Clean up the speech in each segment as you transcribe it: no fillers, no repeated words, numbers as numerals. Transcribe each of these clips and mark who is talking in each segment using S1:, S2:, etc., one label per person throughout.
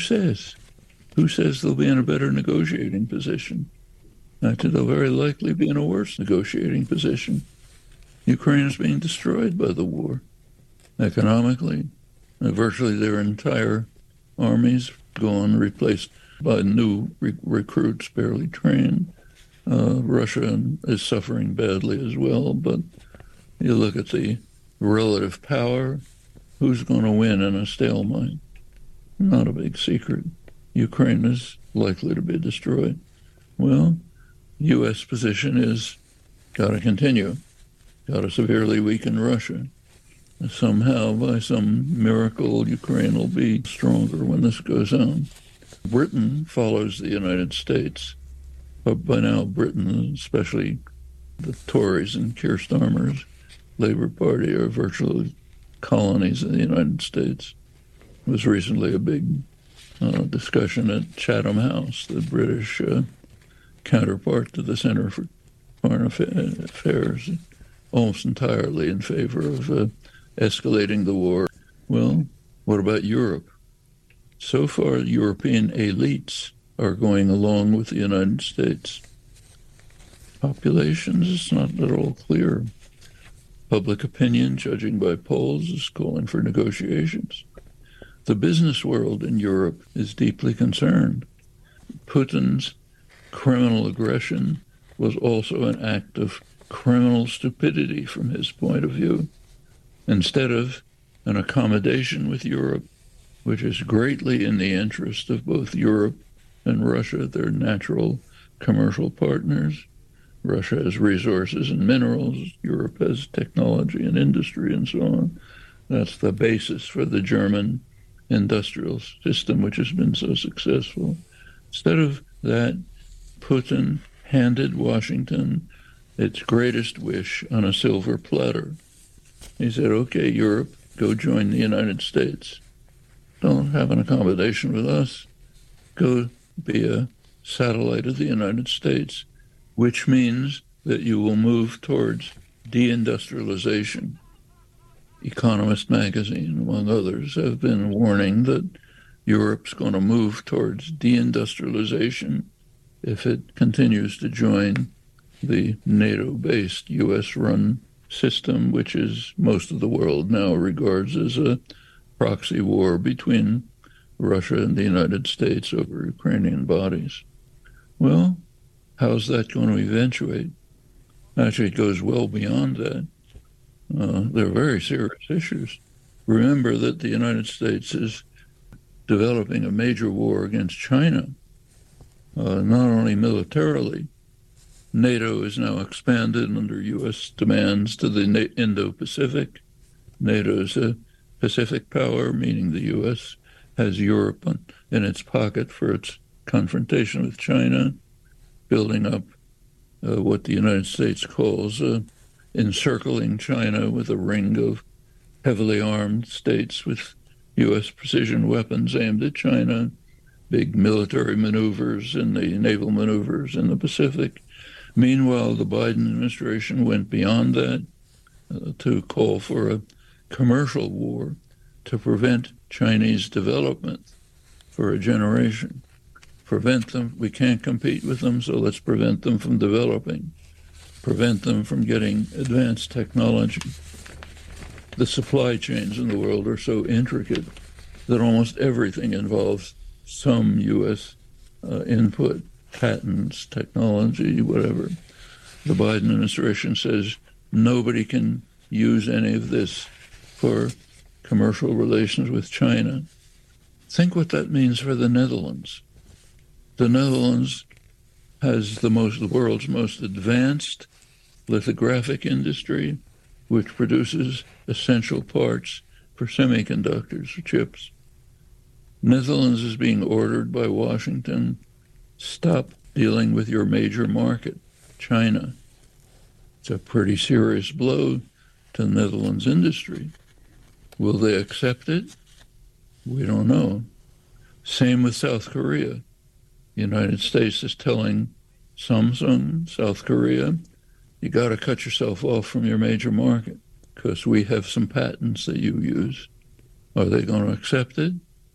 S1: says? Who says they'll be in a better negotiating position? Actually, they'll very likely be in a worse negotiating position. Ukraine is being destroyed by the war, economically. Virtually their entire armies gone, replaced by new recruits, barely trained. Russia is suffering badly as well, but you look at the relative power, who's going to win in a stalemate? Not a big secret. Ukraine is likely to be destroyed. Well, U.S. position is got to continue, got to severely weaken Russia. Somehow, by some miracle, Ukraine will be stronger when this goes on. Britain follows the United States. But by now, Britain, especially the Tories and Keir Starmer's Labour Party, are virtually colonies in the United States. There was recently a big discussion at Chatham House, the British counterpart to the Centre for Foreign Affairs, almost entirely in favor of escalating the war. Well, what about Europe? So far, European elites are going along with the United States. Populations, it's not at all clear. Public opinion, judging by polls, is calling for negotiations. The business world in Europe is deeply concerned. Putin's criminal aggression was also an act of criminal stupidity from his point of view. Instead of an accommodation with Europe, which is greatly in the interest of both Europe and Russia, they're natural commercial partners. Russia has resources and minerals. Europe has technology and industry and so on. That's the basis for the German industrial system, which has been so successful. Instead of that, Putin handed Washington its greatest wish on a silver platter. He said, okay, Europe, go join the United States. Don't have an accommodation with us. Go be a satellite of the United States, which means that you will move towards deindustrialization. Economist magazine, among others, have been warning that Europe's going to move towards deindustrialization if it continues to join the NATO-based, US-run system, which is most of the world now regards as a proxy war between Russia and the United States over Ukrainian bodies. Well, how's that going to eventuate? Actually, it goes well beyond that. They're very serious issues. Remember that the United States is developing a major war against China, not only militarily. NATO is now expanded under U.S. demands to the Indo-Pacific. NATO is a Pacific power, meaning the U.S. has Europe in its pocket for its confrontation with China, building up what the United States calls encircling China with a ring of heavily armed states with U.S. precision weapons aimed at China, big military maneuvers and the naval maneuvers in the Pacific. Meanwhile, the Biden administration went beyond that to call for a commercial war to prevent Chinese development for a generation. Prevent them. We can't compete with them, so let's prevent them from developing. Prevent them from getting advanced technology. The supply chains in the world are so intricate that almost everything involves some U.S. Input, patents, technology, whatever. The Biden administration says nobody can use any of this for commercial relations with China. Think what that means for the Netherlands. The Netherlands has the world's most advanced lithographic industry, which produces essential parts for semiconductors, or chips. Netherlands is being ordered by Washington, stop dealing with your major market, China. It's a pretty serious blow to Netherlands industry. Will they accept it? We don't know. Same with South Korea. The United States is telling Samsung, South Korea, you got to cut yourself off from your major market because we have some patents that you use. Are they going to accept it?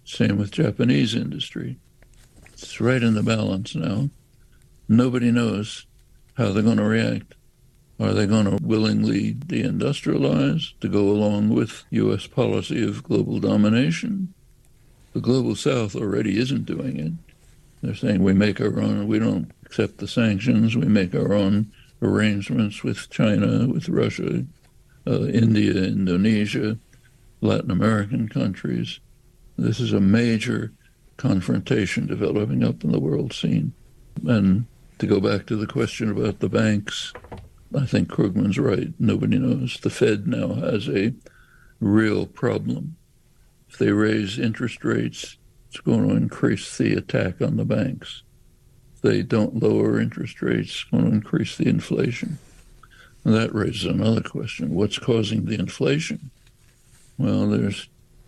S1: Same with Japanese industry. It's right in the balance now. Nobody knows how they're going to react. Are they going to willingly deindustrialize to go along with U.S. policy of global domination? The Global South already isn't doing it. They're saying we make our own, we don't accept the sanctions, we make our own arrangements with China, with Russia, India, Indonesia, Latin American countries. This is a major confrontation developing up in the world scene. And to go back to the question about the banks, I think Krugman's right. Nobody knows. The Fed now has a real problem. If they raise interest rates, it's going to increase the attack on the banks. If they don't lower interest rates, it's going to increase the inflation. And that raises another question. What's causing the inflation? Well, there's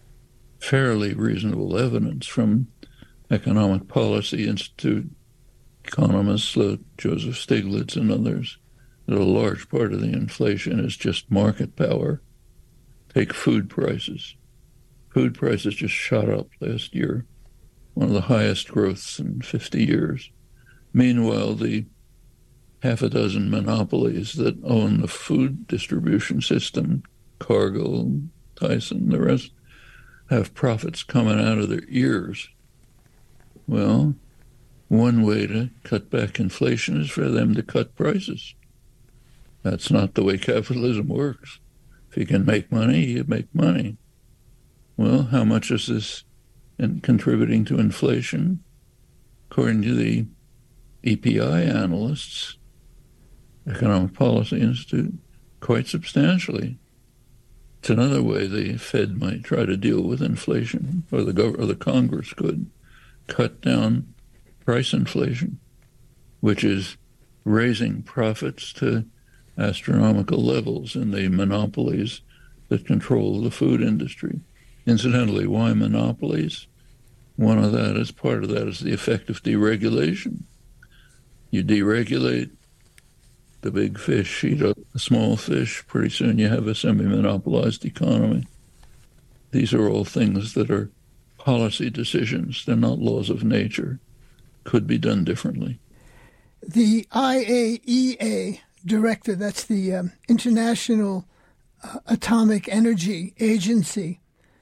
S1: fairly reasonable evidence from Economic Policy Institute economists like Joseph Stiglitz and others that a large part of the inflation is just market power. Take food prices. Food prices just shot up last year, one of the highest growths in 50 years. Meanwhile, the half a dozen monopolies that own the food distribution system, Cargill, Tyson, the rest, have profits coming out of their ears. Well, one way to cut back inflation is for them to cut prices. That's not the way capitalism works. If you can make money, you make money. Well, how much is this contributing to inflation? According to the EPI analysts, Economic Policy Institute, quite substantially. It's another way the Fed might try to deal with inflation, or the Congress could cut down price inflation, which is raising profits to astronomical levels in the monopolies that control the food industry. Incidentally, why monopolies? Part of that is the effect of deregulation. You deregulate, the big fish eat up the small fish. Pretty soon you have a semi-monopolized economy. These are all things that are policy decisions. They're not laws of nature. Could be done differently.
S2: The IAEA director, that's the International Atomic Energy Agency,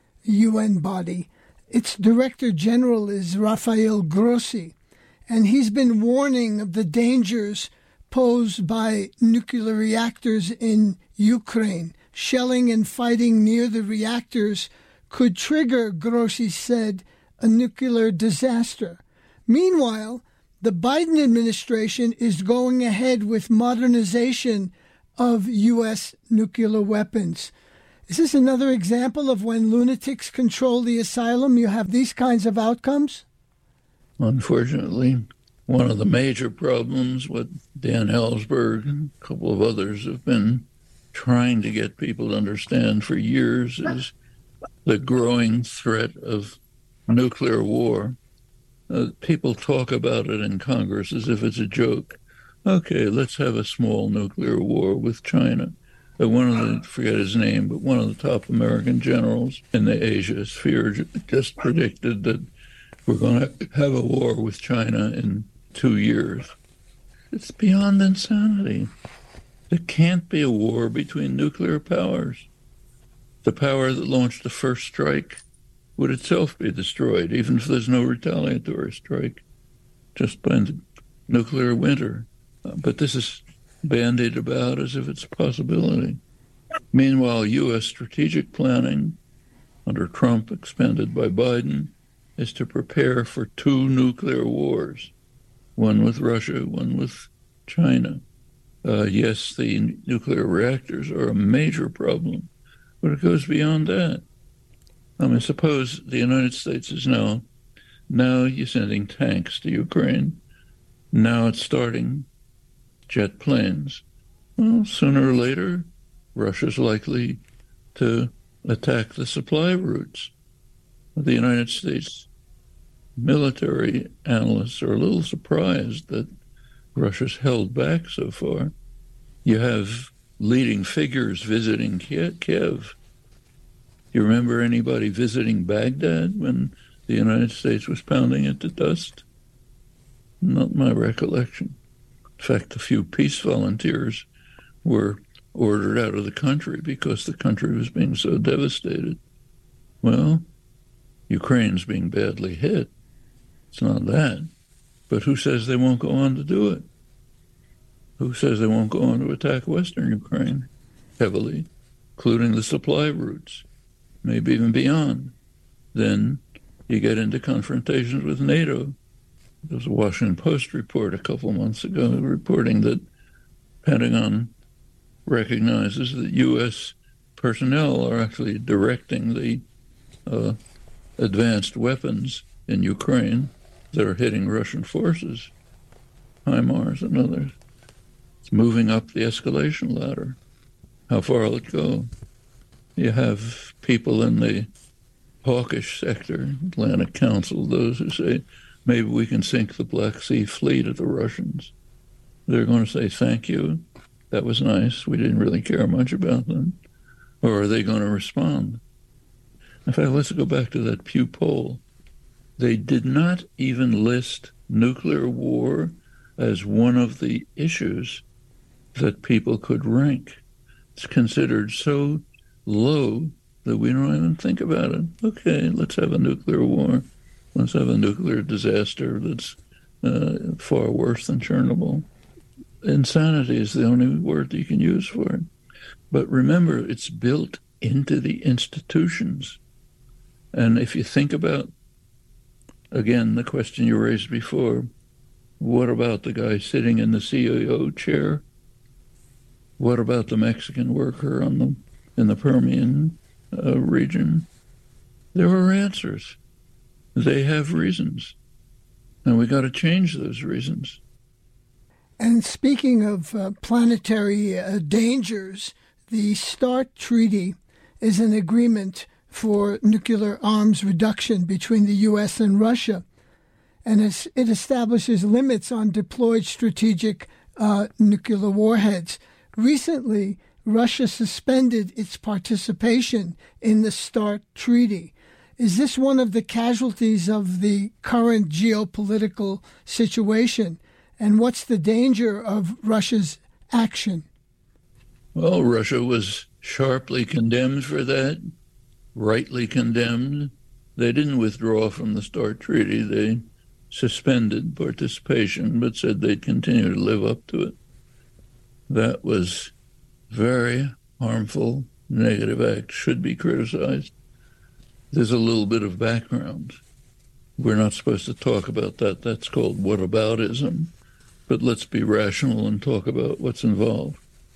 S2: UN body, its director general is Rafael Grossi, and he's been warning of the dangers posed by nuclear reactors in Ukraine. Shelling and fighting near the reactors could trigger, Grossi said, a nuclear disaster. Meanwhile, the Biden administration is going ahead with modernization of U.S. nuclear weapons. Is this another example of when lunatics control the asylum, you have these kinds of outcomes?
S1: Unfortunately, one of the major problems, what Dan Ellsberg and a couple of others have been trying to get people to understand for years, is the growing threat of nuclear war. People talk about it in Congress as if it's a joke. Okay, let's have a small nuclear war with China. Forget his name, but one of the top American generals in the Asia sphere just predicted that we're going to have a war with China in 2 years. It's beyond insanity. There can't be a war between nuclear powers. The power that launched the first strike would itself be destroyed, even if there's no retaliatory strike, just by nuclear winter. But this is bandied about as if it's a possibility. Meanwhile, U.S. strategic planning under Trump, expanded by Biden, is to prepare for 2 nuclear wars, one with Russia, one with China. Yes, the nuclear reactors are a major problem, but it goes beyond that. I mean, suppose the United States is now you're sending tanks to Ukraine. Now it's starting jet planes. Well, sooner or later, Russia's likely to attack the supply routes. The United States military analysts are a little surprised that Russia's held back so far. You have leading figures visiting Kiev. Do you remember anybody visiting Baghdad when the United States was pounding it to dust? Not my recollection. In fact, a few peace volunteers were ordered out of the country because the country was being so devastated. Well, Ukraine's being badly hit. It's not that. But who says they won't go on to do it? Who says they won't go on to attack Western Ukraine heavily, including the supply routes, maybe even beyond? Then you get into confrontations with NATO. There was a Washington Post report a couple months ago reporting that Pentagon recognizes that U.S. personnel are actually directing the advanced weapons in Ukraine that are hitting Russian forces, HIMARS and others. It's moving up the escalation ladder. How far will it go? You have people in the hawkish sector, Atlantic Council, those who say, maybe we can sink the Black Sea Fleet of the Russians. They're going to say, thank you. That was nice. We didn't really care much about them. Or are they going to respond? In fact, let's go back to that Pew poll. They did not even list nuclear war as one of the issues that people could rank. It's considered so low that we don't even think about it. Okay, let's have a nuclear war. Let's have a nuclear disaster that's far worse than Chernobyl. Insanity is the only word you can use for it. But remember, it's built into the institutions. And if you think about, again, the question you raised before, what about the guy sitting in the CEO chair? What about the Mexican worker in the Permian region? There are answers. They have reasons. And we got to change those reasons.
S2: And speaking of planetary dangers, the START Treaty is an agreement for nuclear arms reduction between the U.S. and Russia. And it establishes limits on deployed strategic nuclear warheads. Recently, Russia suspended its participation in the START Treaty. Is this one of the casualties of the current geopolitical situation? And what's the danger of Russia's action?
S1: Well, Russia was sharply condemned for that, rightly condemned. They didn't withdraw from the START Treaty. They suspended participation, but said they'd continue to live up to it. That was very harmful, negative act, should be criticized. There's a little bit of background. We're not supposed to talk about that. That's called whataboutism. But let's be rational and talk about what's involved.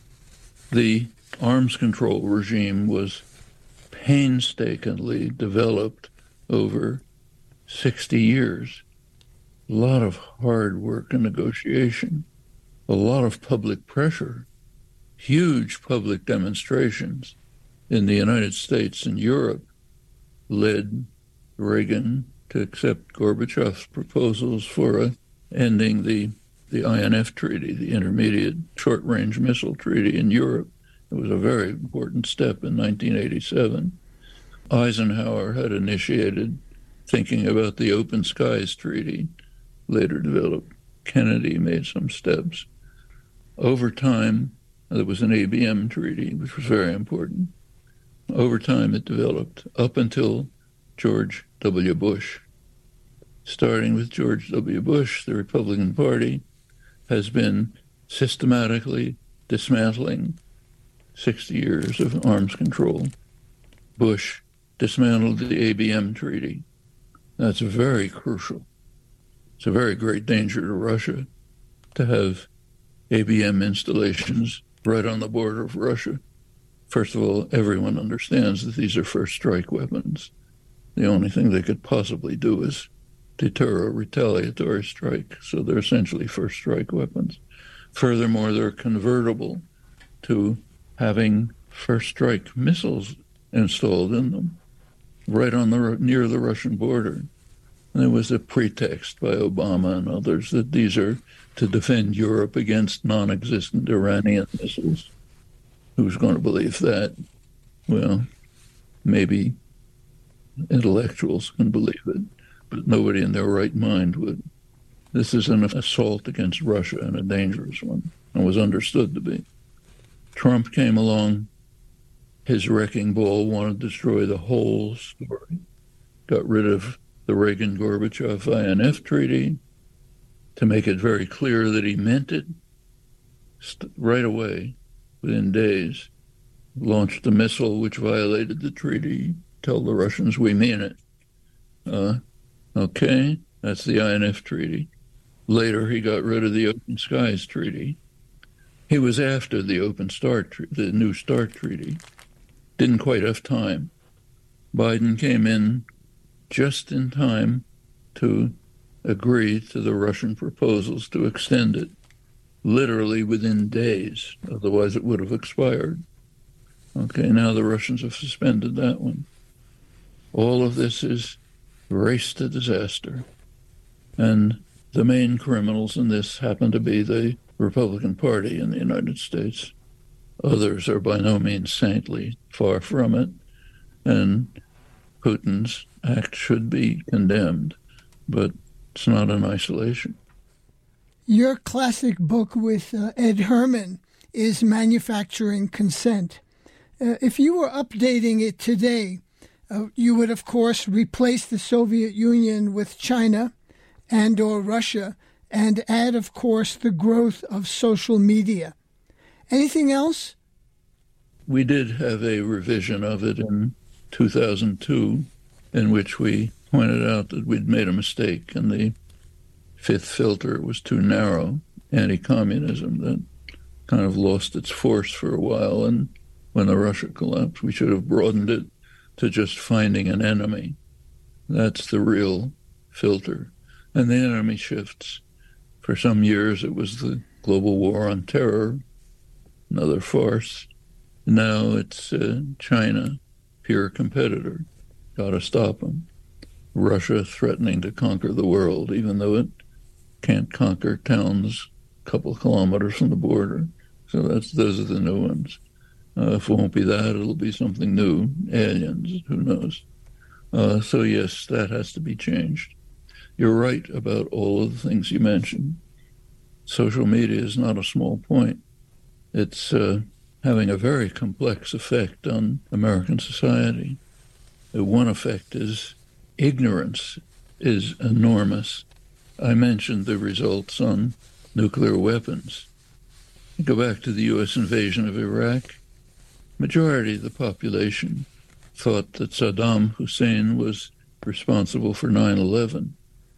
S1: The arms control regime was painstakingly developed over 60 years. A lot of hard work and negotiation, a lot of public pressure, huge public demonstrations in the United States and Europe led Reagan to accept Gorbachev's proposals for ending the INF Treaty, the Intermediate Short-Range Missile Treaty in Europe. It was a very important step in 1987. Eisenhower had initiated thinking about the Open Skies Treaty, later developed. Kennedy made some steps. Over time, there was an ABM treaty, which was very important. Over time, it developed up until George W. Bush. Starting with George W. Bush, the Republican Party has been systematically dismantling 60 years of arms control. Bush dismantled the ABM treaty. That's very crucial. It's a very great danger to Russia to have ABM installations right on the border of Russia. First of all, everyone understands that these are first strike weapons. The only thing they could possibly do is deter a retaliatory strike. So they're essentially first strike weapons. Furthermore, they're convertible to having first strike missiles installed in them right on near the Russian border. And there was a pretext by Obama and others that these are to defend Europe against non-existent Iranian missiles. Who's going to believe that? Well, maybe intellectuals can believe it. but nobody in their right mind would. This is an assault against Russia, and a dangerous one, and was understood to be. Trump came along. His wrecking ball wanted to destroy the whole story. Got rid of the Reagan-Gorbachev INF Treaty to make it very clear that he meant it. Right away, within days, launched a missile which violated the treaty. Tell the Russians we mean it. Okay, that's the INF Treaty. Later, he got rid of the Open Skies Treaty. He was after the the New START Treaty. Didn't quite have time. Biden came in just in time to agree to the Russian proposals to extend it, literally within days. Otherwise, it would have expired. Okay, now the Russians have suspended that one. All of this is race to disaster. And the main criminals in this happen to be the Republican Party in the United States. Others are by no means saintly, far from it. And Putin's act should be condemned, but it's not in isolation.
S2: Your classic book with Ed Herman is Manufacturing Consent. If you were updating it today, you would, of course, replace the Soviet Union with China and or Russia and add, of course, the growth of social media. Anything else?
S1: We did have a revision of it in 2002 in which we pointed out that we'd made a mistake and the fifth filter was too narrow, anti-communism, that kind of lost its force for a while. And when the Russia collapsed, we should have broadened it to just finding an enemy. That's the real filter. And the enemy shifts. For some years, it was the global war on terror, another farce. Now it's China, peer competitor. Got to stop them. Russia threatening to conquer the world, even though it can't conquer towns a couple kilometers from the border. So those are the new ones. If it won't be that, it'll be something new. Aliens, who knows? So yes, that has to be changed. You're right about all of the things you mentioned. Social media is not a small point. It's having a very complex effect on American society. One effect is ignorance is enormous. I mentioned the results on nuclear weapons. Go back to the U.S. invasion of Iraq. Majority of the population thought that Saddam Hussein was responsible for 9/11.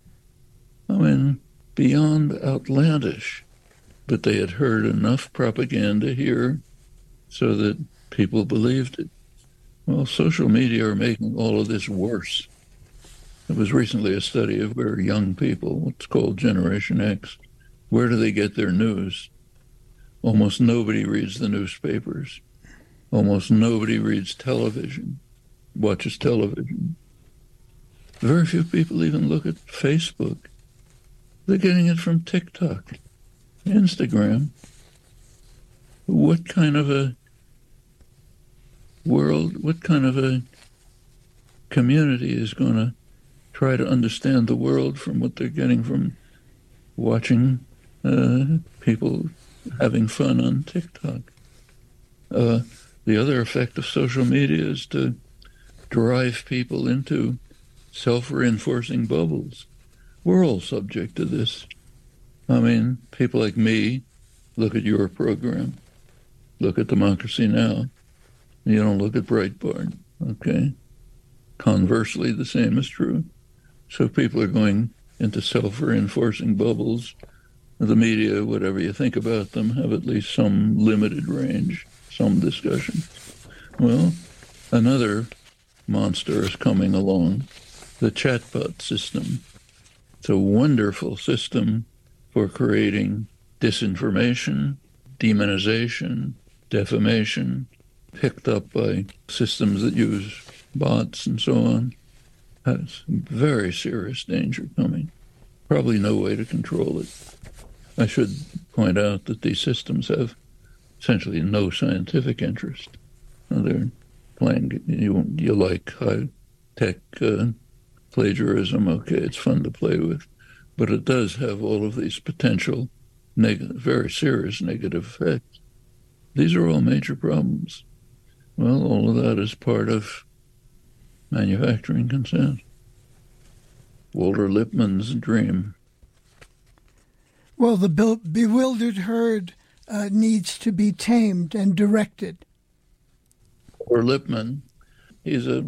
S1: I mean, beyond outlandish. But they had heard enough propaganda here so that people believed it. Well, social media are making all of this worse. There was recently a study of where young people, what's called Generation X, where do they get their news? Almost nobody reads the newspapers. Almost nobody reads television, watches television. Very few people even look at Facebook. They're getting it from TikTok, Instagram. What kind of a world, what kind of a community is going to try to understand the world from what they're getting from watching people having fun on TikTok? The other effect of social media is to drive people into self-reinforcing bubbles. We're all subject to this. I mean, people like me look at your program, look at Democracy Now! You don't look at Breitbart, okay? Conversely, the same is true. So people are going into self-reinforcing bubbles. The media, whatever you think about them, have at least some limited range, some discussion. Well, another monster is coming along, the chatbot system. It's a wonderful system for creating disinformation, demonization, defamation, picked up by systems that use bots and so on. That's very serious danger coming. Probably no way to control it. I should point out that these systems have essentially no scientific interest. They're playing, you like high-tech plagiarism, okay, it's fun to play with, but it does have all of these potential very serious negative effects. These are all major problems. Well, all of that is part of manufacturing consent. Walter Lippmann's dream.
S2: Well, the bewildered herd needs to be tamed and directed.
S1: Walter Lippmann, he's the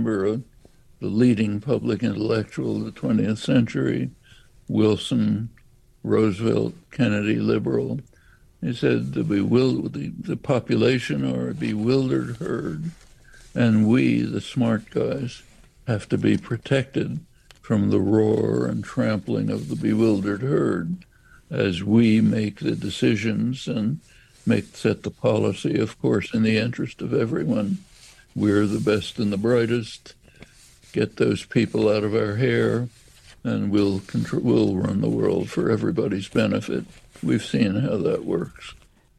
S1: leading public intellectual of the 20th century, Wilson, Roosevelt, Kennedy, liberal. He said the population are a bewildered herd, and we, the smart guys, have to be protected from the roar and trampling of the bewildered herd as we make the decisions and set the policy, of course, in the interest of everyone. We're the best and the brightest. Get those people out of our hair, and we'll run the world for everybody's benefit. We've seen how that works.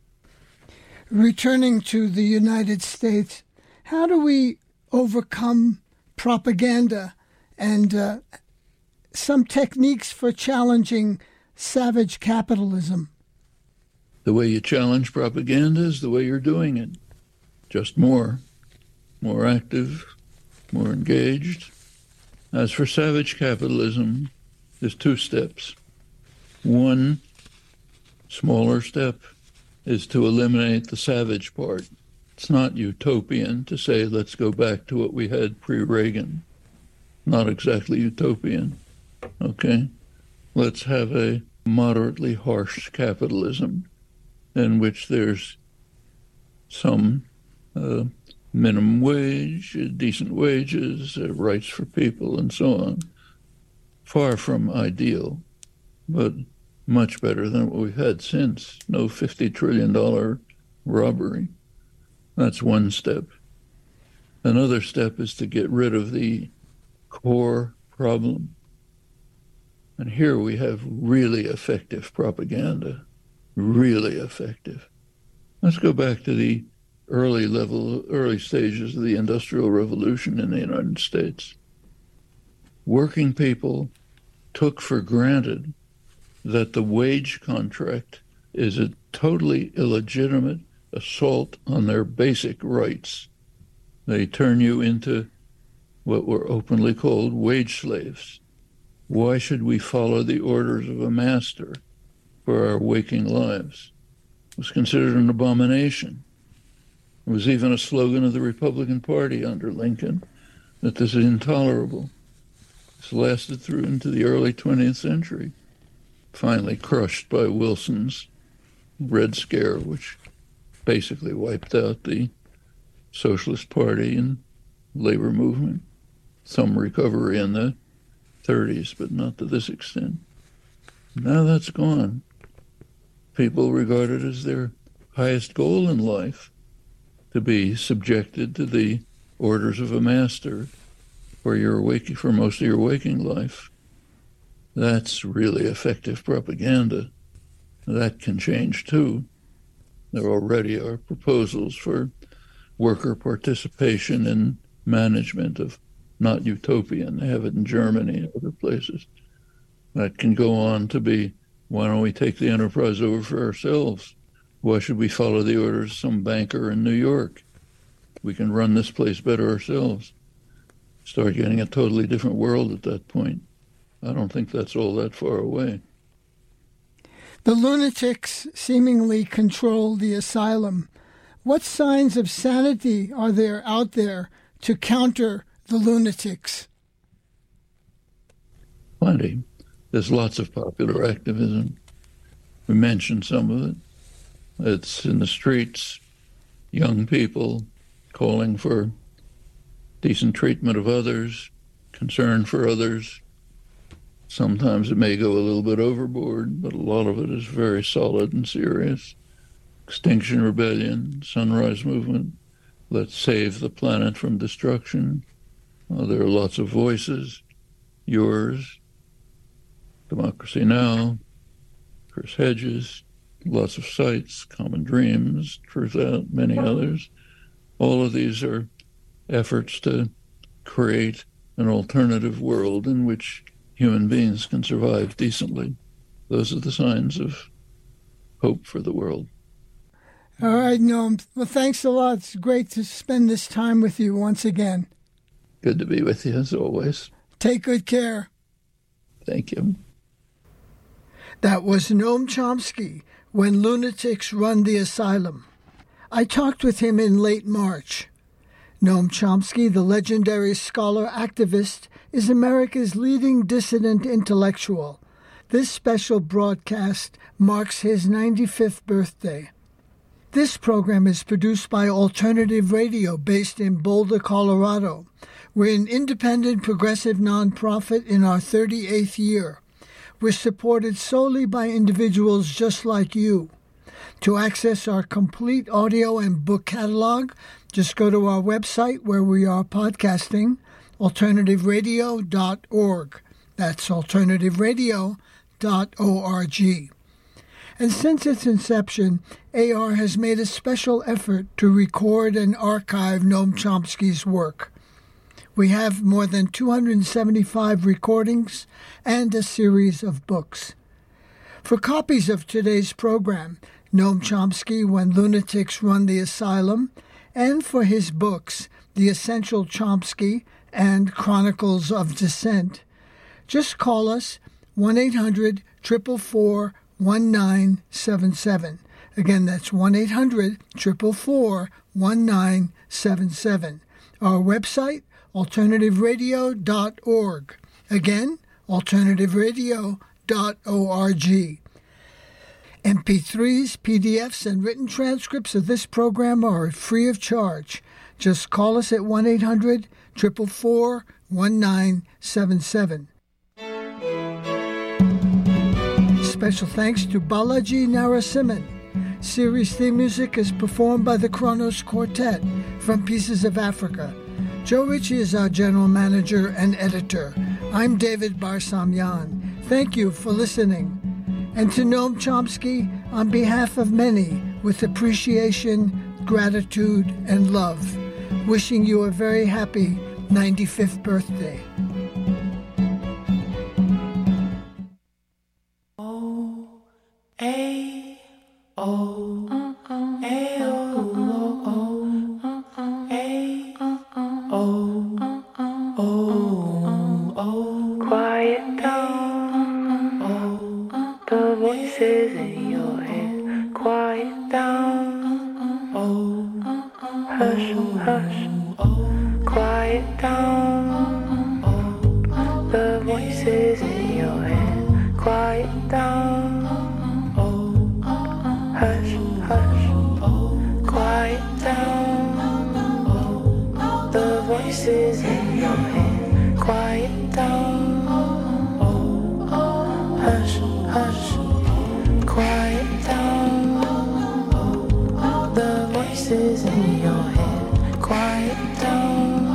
S2: Returning to the United States, how do we overcome propaganda and some techniques for challenging savage capitalism?
S1: The way you challenge propaganda is the way you're doing it. Just more active, more engaged. As for savage capitalism, there's two steps. One smaller step is to eliminate the savage part. It's not utopian to say, let's go back to what we had pre-Reagan. Not exactly utopian. Okay? Let's have a moderately harsh capitalism in which there's some minimum wage, decent wages, rights for people, and so on. Far from ideal, but much better than what we've had since. No $50 trillion robbery. That's one step. Another step is to get rid of the core problem. And here we have really effective propaganda, really effective. Let's go back to the early stages of the Industrial Revolution in the United States. Working people took for granted that the wage contract is a totally illegitimate assault on their basic rights. They turn you into what were openly called wage slaves. Why should we follow the orders of a master for our waking lives? It was considered an abomination. It was even a slogan of the Republican Party under Lincoln that this is intolerable. This lasted through into the early 20th century, finally crushed by Wilson's Red Scare, which basically wiped out the Socialist Party and labor movement. Some recovery in the 30s, but not to this extent. Now that's gone. People regard it as their highest goal in life to be subjected to the orders of a master for most of your waking life. That's really effective propaganda. That can change too. There already are proposals for worker participation in management of not utopian. They have it in Germany and other places. That can go on to be, why don't we take the enterprise over for ourselves? Why should we follow the orders of some banker in New York? We can run this place better ourselves. Start getting a totally different world at that point. I don't think that's all that far away.
S2: The lunatics seemingly control the asylum. What signs of sanity are there out there to counter the lunatics?
S1: Plenty. There's lots of popular activism. We mentioned some of it. It's in the streets, young people calling for decent treatment of others, concern for others. Sometimes it may go a little bit overboard, but a lot of it is very solid and serious. Extinction Rebellion, Sunrise Movement, let's save the planet from destruction. There are lots of voices. Yours, Democracy Now!, Chris Hedges, lots of sites, Common Dreams, Truth Out, many others. All of these are efforts to create an alternative world in which human beings can survive decently. Those are the signs of hope for the world.
S2: All right, Noam. Well, thanks a lot. It's great to spend this time with you once again.
S1: Good to be with you, as always.
S2: Take good care.
S1: Thank you.
S2: That was Noam Chomsky, When Lunatics Run the Asylum. I talked with him in late March. Noam Chomsky, the legendary scholar-activist, is America's leading dissident intellectual. This special broadcast marks his 95th birthday. This program is produced by Alternative Radio based in Boulder, Colorado. We're an independent progressive nonprofit in our 38th year. We're supported solely by individuals just like you. To access our complete audio and book catalog, just go to our website where we are podcasting, alternativeradio.org. That's alternativeradio.org. And since its inception, AR has made a special effort to record and archive Noam Chomsky's work. We have more than 275 recordings and a series of books. For copies of today's program, Noam Chomsky, When Lunatics Run the Asylum, and for his books, The Essential Chomsky and Chronicles of Dissent, just call us 1-800-444-1977. Again, that's 1-800-444-1977. Our website, alternativeradio.org. Again, alternativeradio.org. MP3s, PDFs, and written transcripts of this program are free of charge. Just call us at 1-800-444-1977. Special thanks to Balaji Narasimhan. Series theme music is performed by the Kronos Quartet from Pieces of Africa. Joe Ritchie is our general manager and editor. I'm David Barsamyan. Thank you for listening. And to Noam Chomsky, on behalf of many, with appreciation, gratitude, and love, wishing you a very happy 95th birthday.
S3: Quiet down, the voices in your head. Quiet down, hush, hush. Quiet down, the voices in your head. Quiet down, hush, hush. Quiet down, the voices in your head. Quiet down, hush, hush. Quiet down, the voices in your head. Quiet down,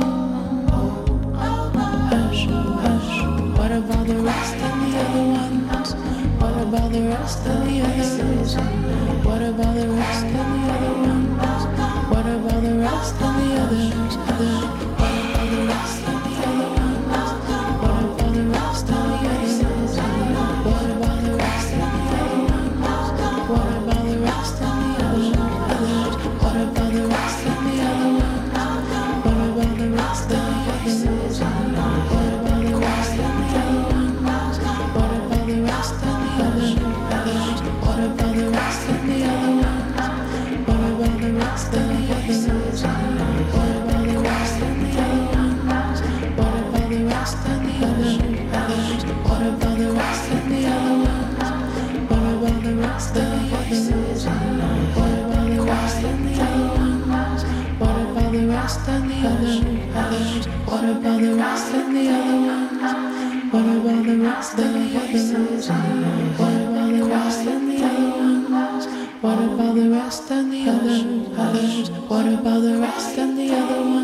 S3: hush, hush. What about the rest and the other ones? What about the rest and the others? What about the rest and the other ones? What about the rest and the others? What about the rest and the other ones? What about the rest and the others? What about the rest and the other ones? What about the rest and the others? What about the rest and the other ones? What about the rest and the others? What about the rest and the other ones? What about the rest and the others? What about the rest and the other ones? What about the rest and the others? What about the rest and the other ones? What about the rest and the others? What about the rest and the other ones? What about the rest and the others? What about the rest and the other ones? What about the rest and the others? What about the rest and the other ones? What about the rest and the others? What about the rest and the other ones? What about the rest and the others? What about the rest and the other ones?